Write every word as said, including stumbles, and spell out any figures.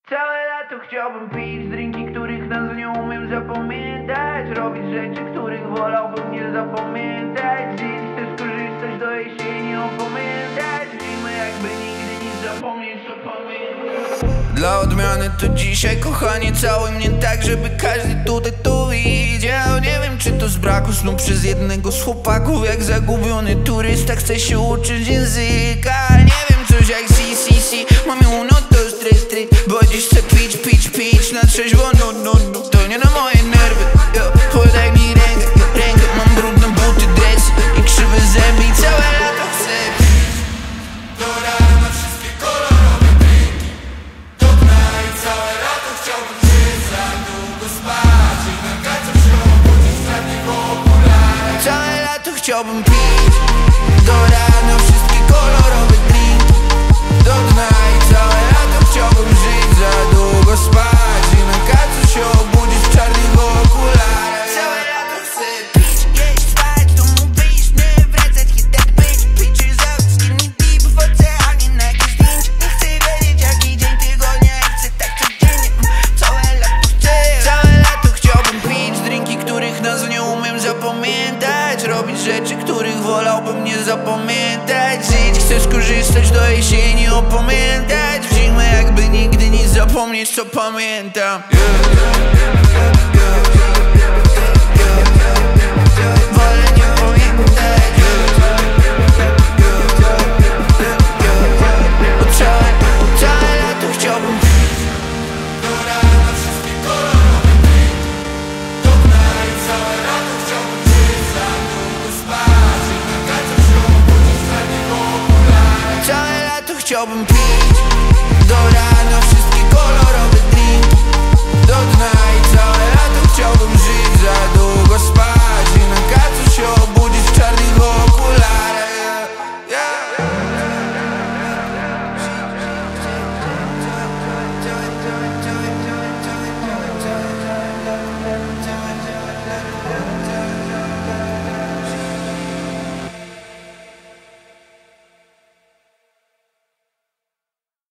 Całe lato chciałbym pić drinki, których nazw nie umiem zapamiętać. Robić rzeczy, których wolałbym nie zapamiętać. Dziś chcę skorzystać do jesieni, opamiętać zimę, jakby nigdy nic zapomnieć, co pamiętam. Dla odmiany to dzisiaj, kochanie, całuj mnie tak, żeby każdy tutaj to widział. Nie wiem, czy to z braku snu przez jednego z chłopaków. Jak zagubiony turysta chce się uczyć języka. Nie wiem, coś jak si, si, si. Mami uno, dos, tres, tres. Bo dziś chcę pić, pić, pić na trzeźwo, no, no, no. To nie na moje nerwy, yo. Podaj mi rękę, rękę. Mam brudne buty, dresy i krzywe zęby i całe lato chcę pić. Do rana wszystkie kolorowe drinki. Do dna i całe lato chciałbym nie za długo spać. Jednak kaczę się obudzić z zadniego okulara. Całe lato chciałbym pić. Do rana wszystkie kolorowe drinki. Do dna i całe lato chciałbym żyć, za długo spać i na kacu się obudzić w czarnych okularach. Całe lato chcę pić, jeść, spać, domu wyjść, nie wracać, hit that bitch. Pictures out, skinny deep w oceanie, nagie zdjęcie. Nie chcę wiedzieć jaki dzień tygodnia i chcę tak codziennie. Całe lato chcę, całe lato chciałbym pić drinki, których nazw nie umiem zapamiętać. Robić rzeczy, których wolałbym nie zapamiętać. Żyć chcę skorzystać do jesieni, opamiętać w zimę, jakby nigdy nic zapomnieć, co pamiętam. Wolę nie pamiętać. Bo całe, całe lato chciałbym. Do rana wszystkie kolorowe drinki. Do dna i całe lato chciałbym żyć, za długo spać. Jednak kaczę się obudzić z zadniego okulara. Całe lato chciałbym pić.